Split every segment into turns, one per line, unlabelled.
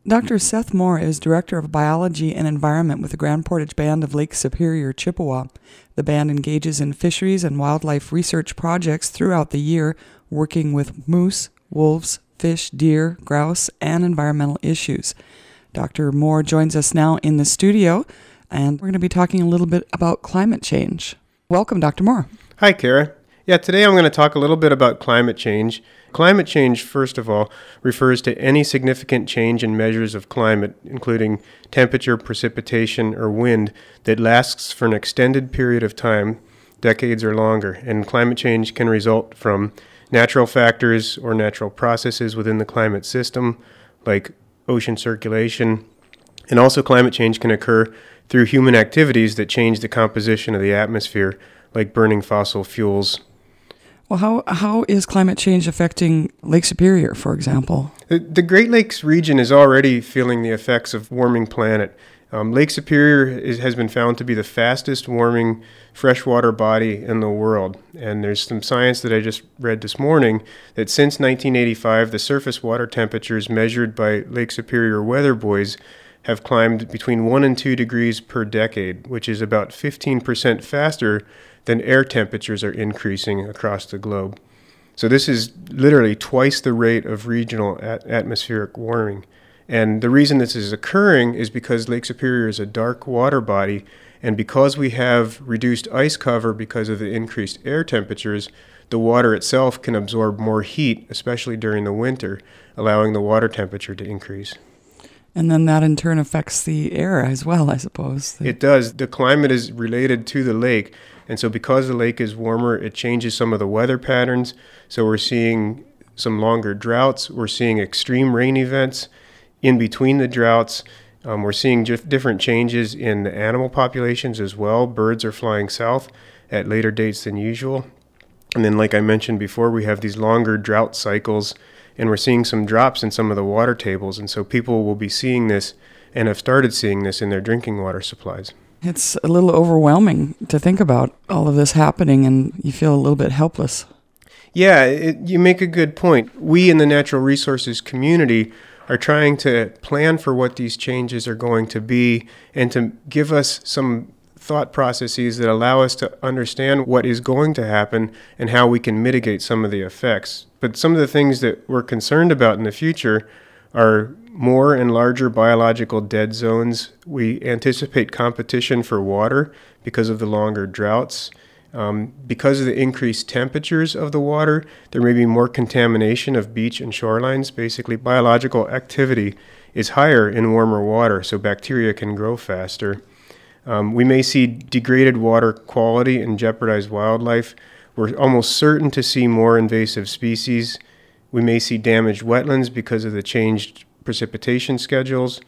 Dr. Seth Moore is Director of Biology and Environment with the Grand Portage Band of Lake Superior, Chippewa. The band engages in fisheries and wildlife research projects throughout the year, working with moose, wolves, fish, deer, grouse, and environmental issues. Dr. Moore joins us now in the studio, and we're going to be talking a little bit about climate change. Welcome, Dr. Moore.
Hi, Kara. Yeah, today I'm going to talk a little bit about climate change. Climate change, first of all, refers to any significant change in measures of climate, including temperature, precipitation, or wind, that lasts for an extended period of time, decades or longer. And climate change can result from natural factors or natural processes within the climate system, like ocean circulation. And also climate change can occur through human activities that change the composition of the atmosphere, like burning fossil fuels.
Well, how is climate change affecting Lake Superior, for example?
The Great Lakes region is already feeling the effects of warming planet. Lake Superior has been found to be the fastest warming freshwater body in the world. And there's some science that I just read this morning that since 1985, the surface water temperatures measured by Lake Superior weather buoys have climbed between 1 and 2 degrees per decade, which is about 15% faster than air temperatures are increasing across the globe. So this is literally twice the rate of regional atmospheric warming. And the reason this is occurring is because Lake Superior is a dark water body, and because we have reduced ice cover because of the increased air temperatures, the water itself can absorb more heat, especially during the winter, allowing the water temperature to increase.
And then that in turn affects the air as well, I suppose.
It does. The climate is related to the lake. And so because the lake is warmer, it changes some of the weather patterns. So we're seeing some longer droughts. We're seeing extreme rain events in between the droughts. We're seeing different changes in the animal populations as well. Birds are flying south at later dates than usual. And then, like I mentioned before, we have these longer drought cycles, and we're seeing some drops in some of the water tables. And so people will be seeing this and have started seeing this in their drinking water supplies.
It's a little overwhelming to think about all of this happening, and you feel a little bit helpless.
Yeah, you make a good point. We in the natural resources community are trying to plan for what these changes are going to be and to give us some thought processes that allow us to understand what is going to happen and how we can mitigate some of the effects. But some of the things that we're concerned about in the future are more and larger biological dead zones. We anticipate competition for water because of the longer droughts. Because of the increased temperatures of the water, there may be more contamination of beach and shorelines. Basically, biological activity is higher in warmer water, so bacteria can grow faster. We may see degraded water quality and jeopardized wildlife. We're almost certain to see more invasive species. We may see damaged wetlands because of the changed precipitation schedules.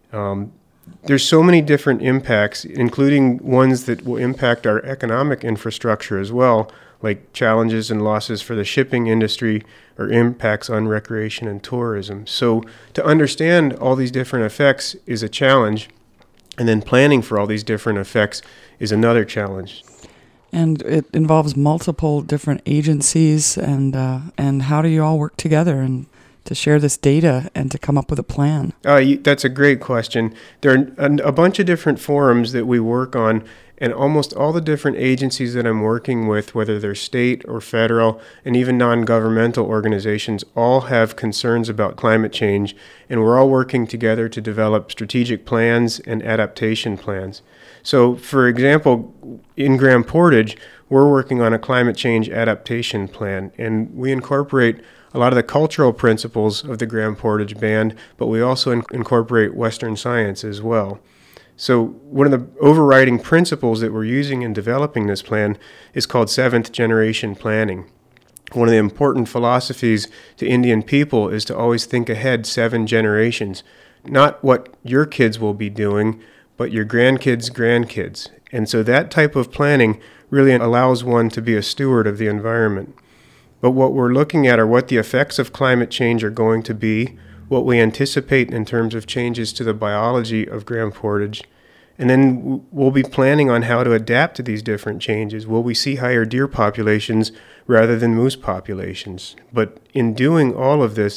There's so many different impacts, including ones that will impact our economic infrastructure as well, like challenges and losses for the shipping industry or impacts on recreation and tourism. So to understand all these different effects is a challenge, and then planning for all these different effects is another challenge.
And it involves multiple different agencies, and how do you all work together and to share this data and to come up with a plan?
That's a great question. There are a bunch of different forums that we work on, and almost all the different agencies that I'm working with, whether they're state or federal, and even non-governmental organizations, all have concerns about climate change, and we're all working together to develop strategic plans and adaptation plans. So, for example, in Grand Portage, we're working on a climate change adaptation plan, and we incorporate a lot of the cultural principles of the Grand Portage Band, but we also incorporate Western science as well. So one of the overriding principles that we're using in developing this plan is called seventh generation planning. One of the important philosophies to Indian people is to always think ahead 7 generations, not what your kids will be doing, but your grandkids. And so that type of planning really allows one to be a steward of the environment. But what we're looking at are what the effects of climate change are going to be, what we anticipate in terms of changes to the biology of Grand Portage, and then we'll be planning on how to adapt to these different changes. Will we see higher deer populations rather than moose populations? But in doing all of this,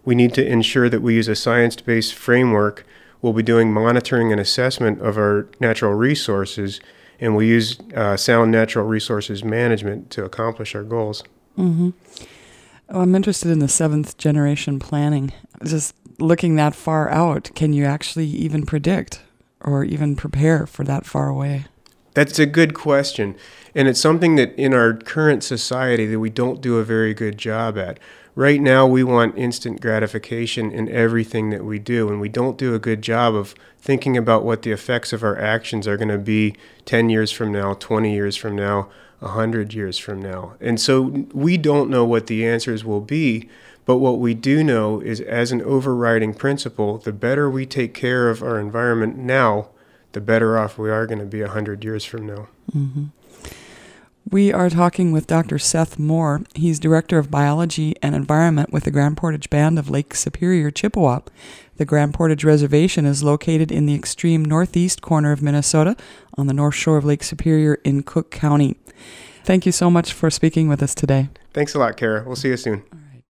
we need to ensure that we use a science-based framework. We'll be doing monitoring and assessment of our natural resources, and we use sound natural resources management to accomplish our goals.
Mm-hmm. Oh, I'm interested in the seventh generation planning. Just looking that far out, can you actually even predict or even prepare for that far away?
That's a good question, and it's something that in our current society that we don't do a very good job at. Right now, we want instant gratification in everything that we do, and we don't do a good job of thinking about what the effects of our actions are going to be 10 years from now, 20 years from now, 100 years from now. And so we don't know what the answers will be, but what we do know is, as an overriding principle, the better we take care of our environment now, the better off we are going to be 100 years from now.
Mm-hmm. We are talking with Dr. Seth Moore. He's Director of Biology and Environment with the Grand Portage Band of Lake Superior, Chippewa. The Grand Portage Reservation is located in the extreme northeast corner of Minnesota on the north shore of Lake Superior in Cook County. Thank you so much for speaking with us today.
Thanks a lot, Kara. We'll see you soon.